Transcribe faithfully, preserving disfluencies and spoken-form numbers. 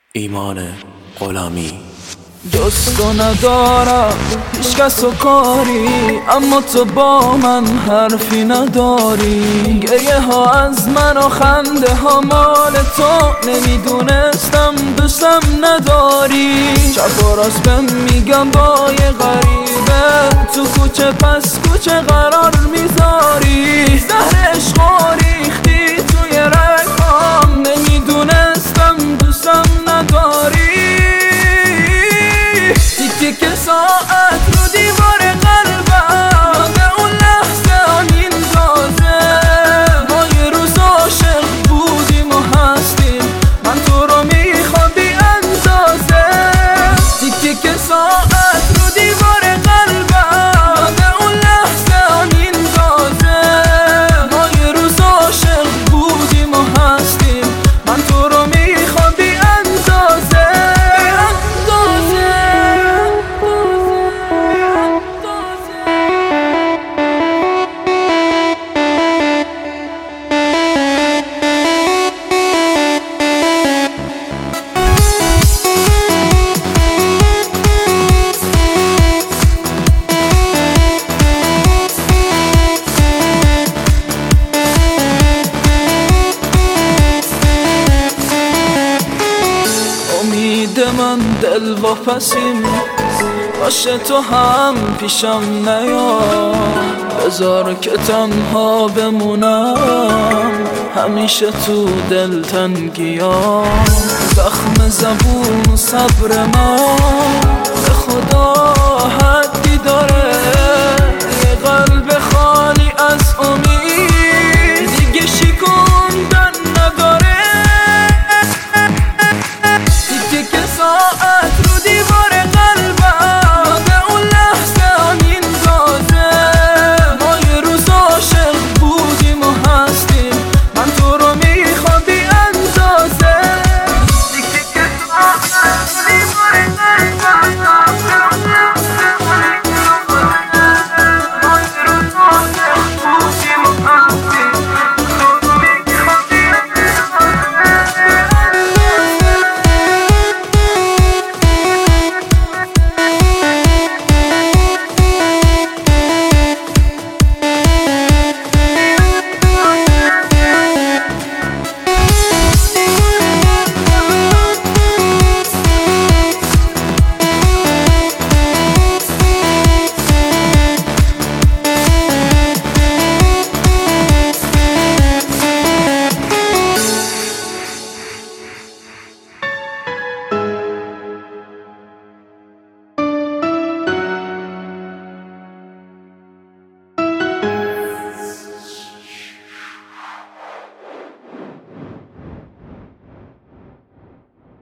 ایمان غلامی. جز تو ندارم هیچ کس و کاری، اما تو با من حرفی نداری. گریه ها از من و خنده ها مال تو، نمیدونستم دوستم نداری. شب و راست بهم میگم با یه غریبه، تو کوچه پس کوچه قرار میذاری. زهر عشق و ریختی توی رگام، نمیدونستم دوستم نداری. تیک ساعت رو دیوار قلبم، یاد اون لحظه آنین تازه. ما یه روز عاشق بودیم و هستیم، من تو رو میخوام بی اندازه. تیک تیک ساعت رو دیوار قلبم، یاد اون لحظه آنین تازه. ما یه روز عاشق بودیم و هستیم، من تو رو میخوام بی اندازه. امید من دل واپسیم، باشه تو هم پیشم نیا. بذار که تنها بمونم همیشه تو دلتنگیام. زخم زبون و صبر من به خدا